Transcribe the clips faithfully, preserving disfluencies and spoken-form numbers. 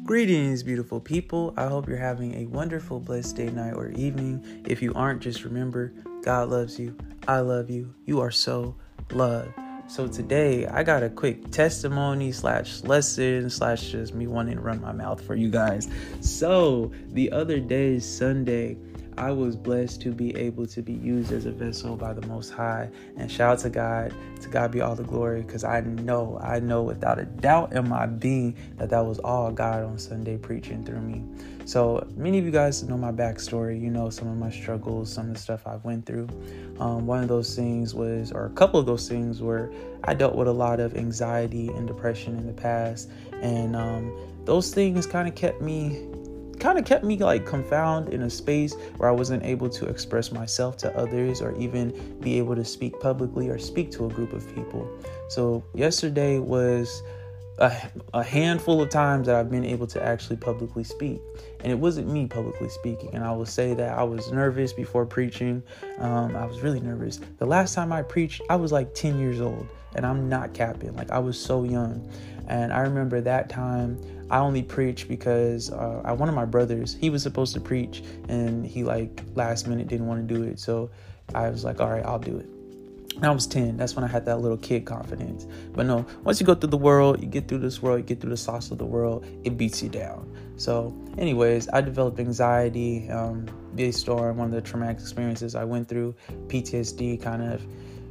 Greetings, beautiful people. I hope you're having a wonderful, blessed day, night, or evening. If you aren't, just remember, God loves you. I love you. You are so loved. So today, I got a quick testimony slash lesson slash just me wanting to run my mouth for you guys. So the other day, Sunday, I was blessed to be able to be used as a vessel by the Most High. And shout out to God. To God be all the glory, because I know, I know without a doubt in my being that that was all God on Sunday preaching through me. So many of you guys know my backstory. You know some of my struggles, some of the stuff I went through. Um, one of those things was, or a couple of those things were, I dealt with a lot of anxiety and depression in the past. And um, those things kind of kept me kind of kept me like confounded in a space where I wasn't able to express myself to others or even be able to speak publicly or speak to a group of people. So yesterday was a, a handful of times that I've been able to actually publicly speak. And it wasn't me publicly speaking. And I will say that I was nervous before preaching. Um, I was really nervous. The last time I preached, I was like ten years old. And I'm not capping. Like, I was so young. And I remember that time I only preached because uh, I, one of my brothers, he was supposed to preach and he like last minute didn't want to do it. So I was like, all right, I'll do it. And I was ten. That's when I had that little kid confidence. But no, once you go through the world, you get through this world, you get through the sauce of the world, it beats you down. So anyways, I developed anxiety um, based on one of the traumatic experiences I went through. P T S D kind of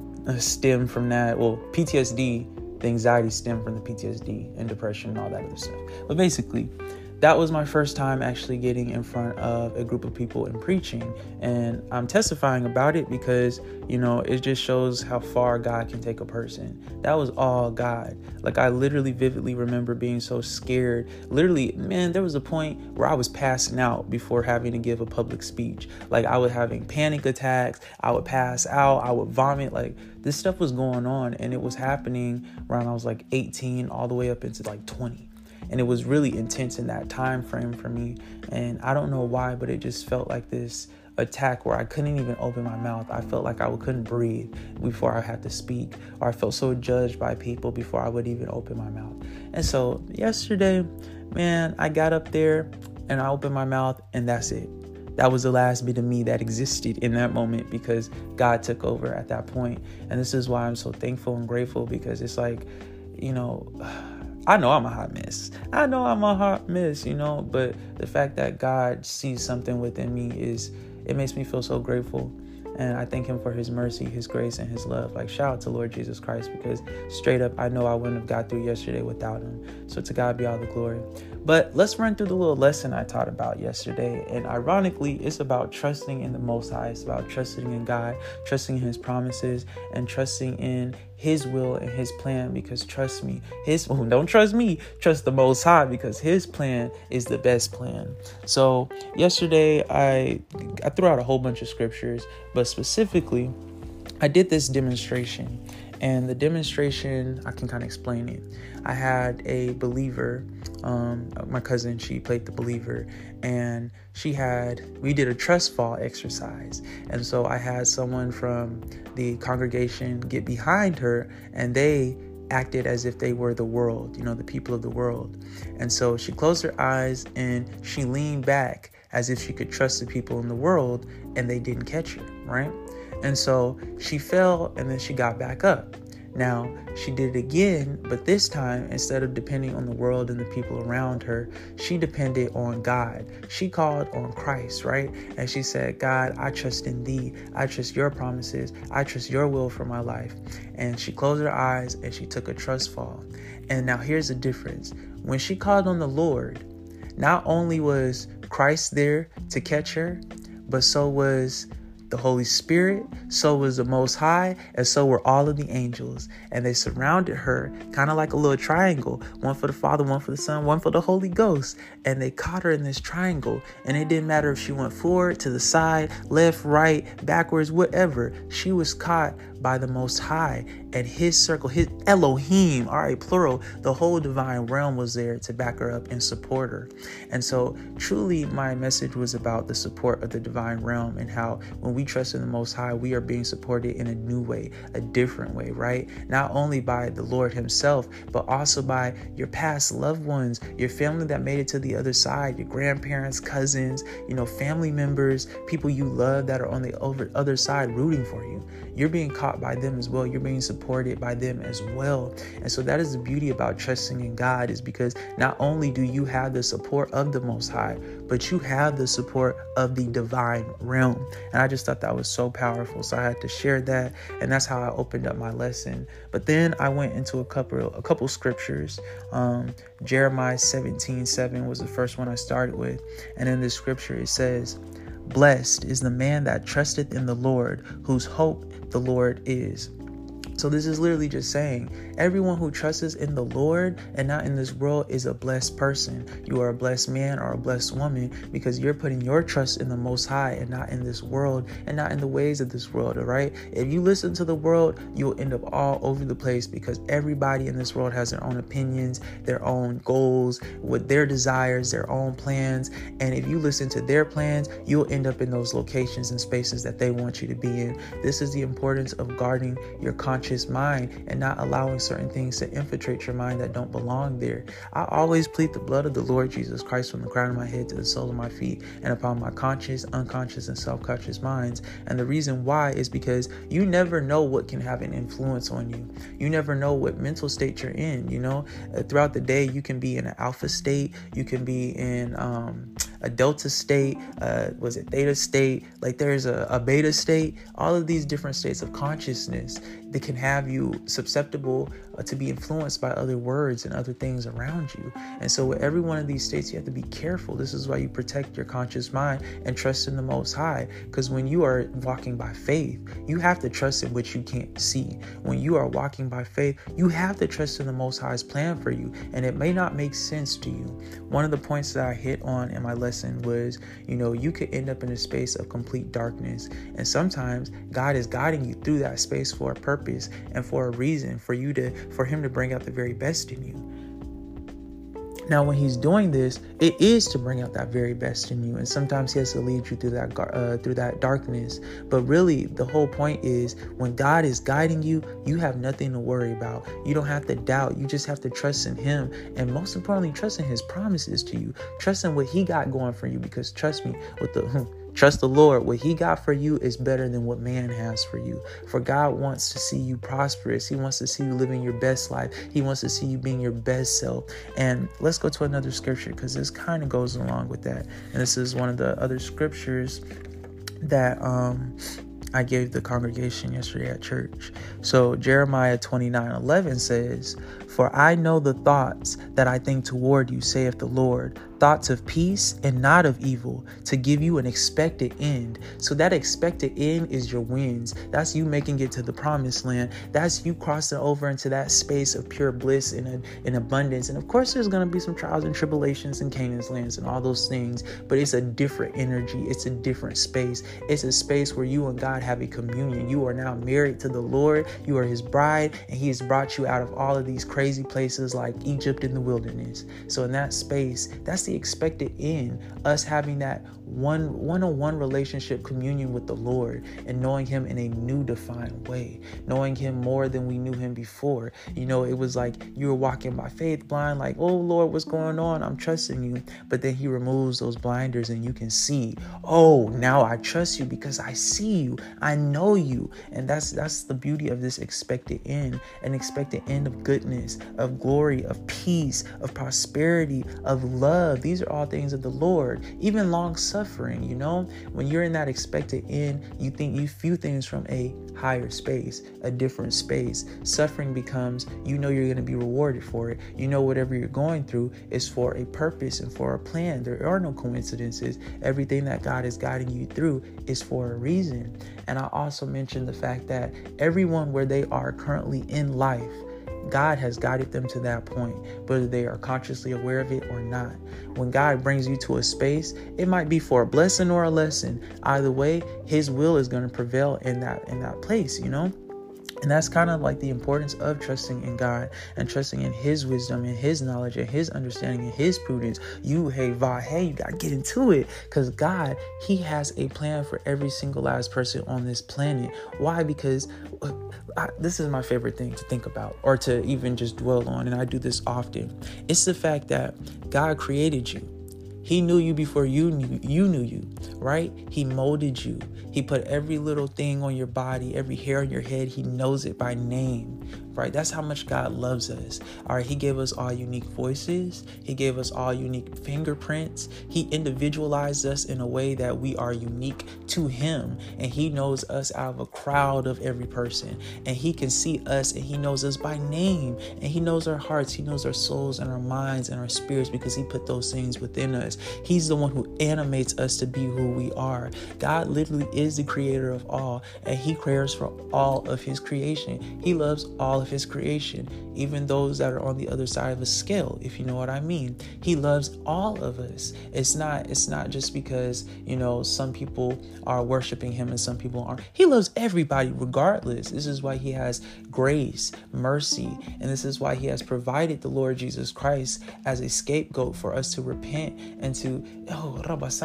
stem from that. Well, P T S D, the anxiety stemmed from the P T S D and depression and all that other stuff. But basically, that was my first time actually getting in front of a group of people and preaching. And I'm testifying about it because, you know, it just shows how far God can take a person. That was all God. Like, I literally vividly remember being so scared. Literally, man, there was a point where I was passing out before having to give a public speech. Like, I was having panic attacks. I would pass out. I would vomit. Like, this stuff was going on, and it was happening around I was like eighteen all the way up into like twenty. And it was really intense in that time frame for me. And I don't know why, but it just felt like this attack where I couldn't even open my mouth. I felt like I couldn't breathe before I had to speak, or I felt so judged by people before I would even open my mouth. And so yesterday, man, I got up there and I opened my mouth, and that's it. That was the last bit of me that existed in that moment, because God took over at that point. And this is why I'm so thankful and grateful, because it's like, you know, I know I'm a hot mess. I know I'm a hot mess, you know, but the fact that God sees something within me is, it makes me feel so grateful. And I thank him for his mercy, his grace, and his love. Like, shout out to Lord Jesus Christ, because straight up, I know I wouldn't have got through yesterday without him. So to God be all the glory. But let's run through the little lesson I taught about yesterday. And ironically, it's about trusting in the Most High. It's about trusting in God, trusting in his promises, and trusting in his will and his plan. Because trust me, his well, don't trust me, trust the Most High, because his plan is the best plan. So yesterday, I, I threw out a whole bunch of scriptures, but specifically, I did this demonstration. And the demonstration, I can kind of explain it. I had a believer, um, my cousin, she played the believer, and she had, we did a trust fall exercise. And so I had someone from the congregation get behind her, and they acted as if they were the world, you know, the people of the world. And so she closed her eyes and she leaned back as if she could trust the people in the world, and they didn't catch her, right? And so she fell, and then she got back up. Now, she did it again, but this time, instead of depending on the world and the people around her, she depended on God. She called on Christ, right? And she said, God, I trust in thee. I trust your promises. I trust your will for my life. And she closed her eyes and she took a trust fall. And now here's the difference. When she called on the Lord, not only was Christ there to catch her, but so was the Holy Spirit, so was the Most High, and so were all of the angels. And they surrounded her kind of like a little triangle, one for the Father, one for the Son, one for the Holy Ghost. And they caught her in this triangle. And it didn't matter if she went forward, to the side, left, right, backwards, whatever. She was caught by the Most High and his circle, his Elohim, all right, plural. The whole divine realm was there to back her up and support her. And so truly my message was about the support of the divine realm and how when we trust in the Most High, we are being supported in a new way, a different way, right? Not only by the Lord himself, but also by your past loved ones, your family that made it to the other side, your grandparents, cousins, you know, family members, people you love that are on the over, other side rooting for you. You're being caught by them as well. You're being supported by them as well. And so that is the beauty about trusting in God, is because not only do you have the support of the Most High, but you have the support of the divine realm. And I just thought that was so powerful. So I had to share that. And that's how I opened up my lesson. But then I went into a couple, a couple scriptures. Um, Jeremiah seventeen seven was the first one I started with. And in this scripture, it says, "Blessed is the man that trusteth in the Lord, whose hope the Lord is." So this is literally just saying everyone who trusts in the Lord and not in this world is a blessed person. You are a blessed man or a blessed woman because you're putting your trust in the Most High and not in this world and not in the ways of this world, all right? If you listen to the world, you'll end up all over the place because everybody in this world has their own opinions, their own goals, with their desires, their own plans. And if you listen to their plans, you'll end up in those locations and spaces that they want you to be in. This is the importance of guarding your conscience mind and not allowing certain things to infiltrate your mind that don't belong there. I always plead the blood of the Lord Jesus Christ from the crown of my head to the sole of my feet and upon my conscious, unconscious, and self-conscious minds. And the reason why is because you never know what can have an influence on you. You never know what mental state you're in. You know, uh, throughout the day, you can be in an alpha state. You can be in um, a delta state. Uh, was it theta state? Like there's a, a beta state. All of these different states of consciousness that can have you susceptible uh, to be influenced by other words and other things around you. And so with every one of these states, you have to be careful. This is why you protect your conscious mind and trust in the Most High. Because when you are walking by faith, you have to trust in what you can't see. When you are walking by faith, you have to trust in the Most High's plan for you. And it may not make sense to you. One of the points that I hit on in my lesson was, you know, you could end up in a space of complete darkness. And sometimes God is guiding you through that space for a purpose and for a reason, for you to, for him to bring out the very best in you. Now, when he's doing this, it is to bring out that very best in you. And sometimes he has to lead you through that uh, through that darkness. But really, the whole point is when God is guiding you, you have nothing to worry about. You don't have to doubt. You just have to trust in him. And most importantly, trust in his promises to you. Trust in what he got going for you. Because trust me, with the... Trust the Lord. What he got for you is better than what man has for you. For God wants to see you prosperous. He wants to see you living your best life. He wants to see you being your best self. And let's go to another scripture because this kind of goes along with that. And this is one of the other scriptures that um, I gave the congregation yesterday at church. So Jeremiah twenty-nine eleven says, "For I know the thoughts that I think toward you, saith the Lord, thoughts of peace and not of evil, to give you an expected end." So that expected end is your wins. That's you making it to the promised land. That's you crossing over into that space of pure bliss and in abundance. And of course, there's going to be some trials and tribulations in Canaan's lands and all those things, but it's a different energy. It's a different space. It's a space where you and God have a communion. You are now married to the Lord. You are his bride, and he has brought you out of all of these crazy places like Egypt in the wilderness. So in that space, that's the expected end, us having that one one-on-one relationship communion with the Lord and knowing him in a new defined way, knowing him more than we knew him before. You know, it was like you were walking by faith blind, like, oh Lord, what's going on? I'm trusting you. But then he removes those blinders and you can see, oh, now I trust you because I see you. I know you. And that's that's the beauty of this expected end, an expected end of goodness, of glory, of peace, of prosperity, of love. These are all things of the Lord. Even long suffering, you know, when you're in that expected end, you think you view things from a higher space, a different space. Suffering becomes, you know, you're going to be rewarded for it. You know, whatever you're going through is for a purpose and for a plan. There are no coincidences. Everything that God is guiding you through is for a reason. And I also mentioned the fact that everyone where they are currently in life, God has guided them to that point, whether they are consciously aware of it or not. When God brings you to a space, it might be for a blessing or a lesson. Either way, his will is going to prevail in that in that place, you know? And that's kind of like the importance of trusting in God and trusting in his wisdom and his knowledge and his understanding and his prudence. You, hey, Va, hey, you got to get into it, because God, he has a plan for every single last person on this planet. Why? Because I, this is my favorite thing to think about, or to even just dwell on. And I do this often. It's the fact that God created you. He knew you before you knew you knew you, right? He molded you. He put every little thing on your body, every hair on your head. He knows it by name, right? That's how much God loves us. All right. He gave us all unique voices. He gave us all unique fingerprints. He individualized us in a way that we are unique to him. And he knows us out of a crowd of every person. And he can see us, and he knows us by name. And he knows our hearts. He knows our souls and our minds and our spirits, because he put those things within us. He's the one who animates us to be who we are. God literally is the creator of all, and he cares for all of his creation. He loves all of his creation, even those that are on the other side of a scale, if you know what I mean. He loves all of us. It's not, it's not just because, you know, some people are worshiping him and some people aren't. He loves everybody regardless. This is why he has grace, mercy, and this is why he has provided the Lord Jesus Christ as a scapegoat for us to repent and to, oh,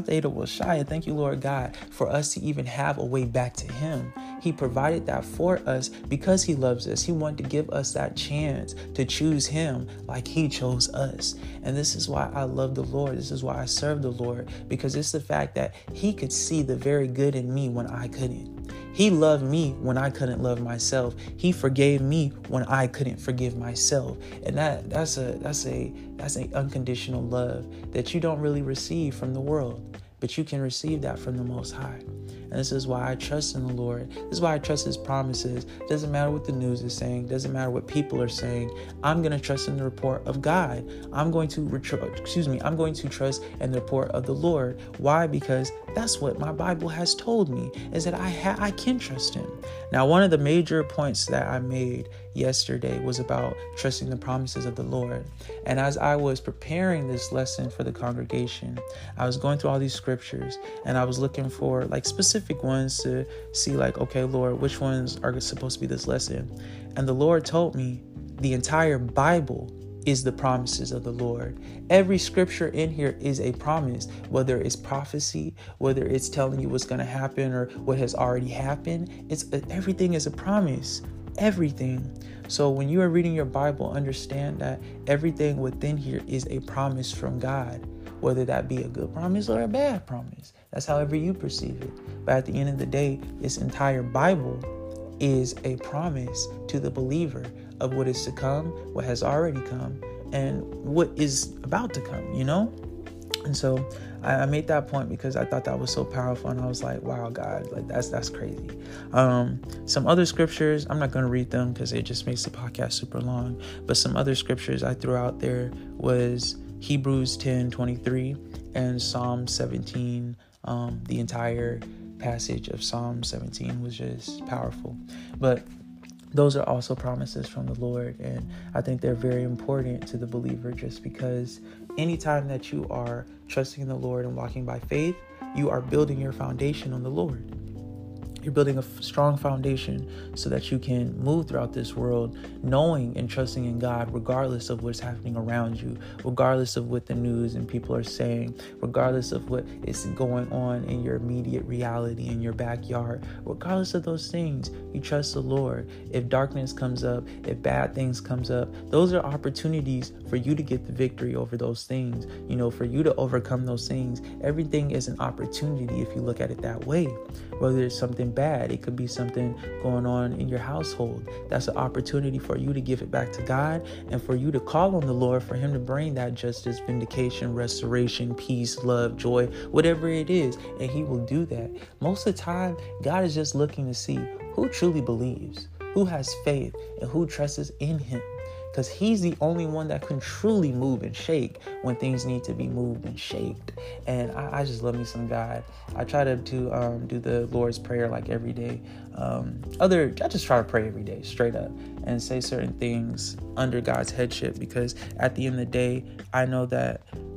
thank you, Lord God, for us to even have a way back to him. He provided that for us because he loves us. He wanted to give us that chance to choose him like he chose us. And this is why I love the Lord. This is why I serve the Lord, because it's the fact that he could see the very good in me when I couldn't. He loved me when I couldn't love myself. He forgave me when I couldn't forgive myself. And that that's a that's a that's an unconditional love that you don't really receive from the world, but you can receive that from the Most High. And this is why I trust in the Lord. This is why I trust his promises. Doesn't matter what the news is saying. Doesn't matter what people are saying. I'm going to trust in the report of God. I'm going to, retro- excuse me, I'm going to trust in the report of the Lord. Why? Because that's what my Bible has told me, is that I ha- I can trust him. Now, one of the major points that I made yesterday was about trusting the promises of the Lord. And as I was preparing this lesson for the congregation, I was going through all these scriptures, and I was looking for like specific ones to see like, okay, Lord, which ones are supposed to be this lesson? And the Lord told me the entire Bible is the promises of the Lord. Every scripture in here is a promise, whether it's prophecy, whether it's telling you what's going to happen or what has already happened. It's everything is a promise. Everything. So when you are reading your Bible, understand that everything within here is a promise from God, whether that be a good promise or a bad promise. That's however you perceive it. But at the end of the day, this entire Bible is a promise to the believer of what is to come, what has already come, and what is about to come, you know? And so I, I made that point because I thought that was so powerful, and I was like, wow, God, like that's that's crazy. Um, some other scriptures, I'm not going to read them because it just makes the podcast super long, but some other scriptures I threw out there was Hebrews ten twenty-three and Psalm seventeen. Um, the entire passage of Psalm seventeen was just powerful. But those are also promises from the Lord, and I think they're very important to the believer, just because anytime that you are trusting in the Lord and walking by faith, you are building your foundation on the Lord. You're building a f- strong foundation so that you can move throughout this world knowing and trusting in God, regardless of what's happening around you, regardless of what the news and people are saying, regardless of what is going on in your immediate reality in your backyard. Regardless of those things, you trust the Lord. If darkness comes up, if bad things comes up, those are opportunities for you to get the victory over those things, you know, for you to overcome those things. Everything is an opportunity if you look at it that way. Whether it's something bad, it could be something going on in your household. That's an opportunity for you to give it back to God and for you to call on the Lord for him to bring that justice, vindication, restoration, peace, love, joy, whatever it is. And he will do that. Most of the time, God is just looking to see who truly believes, who has faith, and who trusts in him. Because he's the only one that can truly move and shake when things need to be moved and shaked. And I, I just love me some God. I try to do, um, do the Lord's Prayer like every day. Um, other, I just try to pray every day, straight up, and say certain things under God's headship. Because at the end of the day, I know that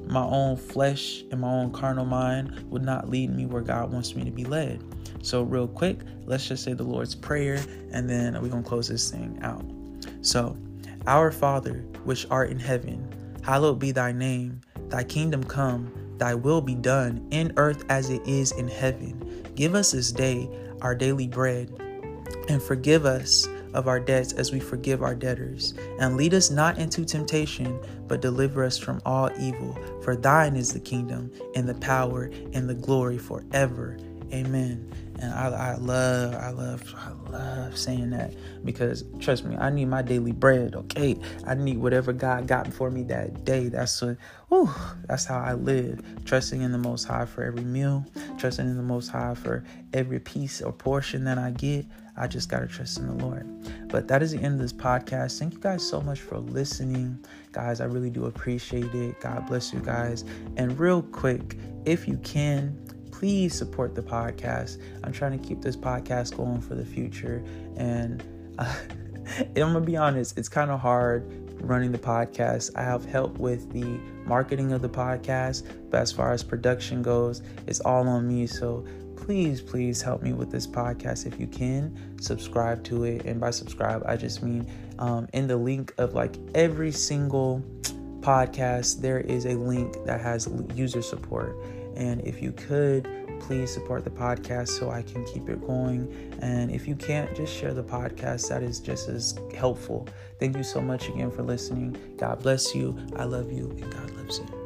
my own flesh and my own carnal mind would not lead me where God wants me to be led. So real quick, let's just say the Lord's Prayer, and then we're going to close this thing out. So, Our Father, which art in heaven, hallowed be thy name. Thy kingdom come, thy will be done in earth as it is in heaven. Give us this day our daily bread, and forgive us of our debts as we forgive our debtors. And lead us not into temptation, but deliver us from all evil. For thine is the kingdom, and the power, and the glory forever. Amen. And I, I love, I love, I love saying that, because trust me, I need my daily bread. Okay, I need whatever God got for me that day. That's what, whew, that's how I live. Trusting in the Most High for every meal, trusting in the Most High for every piece or portion that I get. I just gotta trust in the Lord. But that is the end of this podcast. Thank you guys so much for listening, guys. I really do appreciate it. God bless you guys. And real quick, if you can, please support the podcast. I'm trying to keep this podcast going for the future. And uh, I'm going to be honest, it's kind of hard running the podcast. I have help with the marketing of the podcast, but as far as production goes, it's all on me. So please, please help me with this podcast if you can. Subscribe to it. And by subscribe, I just mean um, in the link of like every single podcast, there is a link that has user support. And if you could, please support the podcast so I can keep it going. And if you can't, just share the podcast. That is just as helpful. Thank you so much again for listening. God bless you. I love you, and God loves you.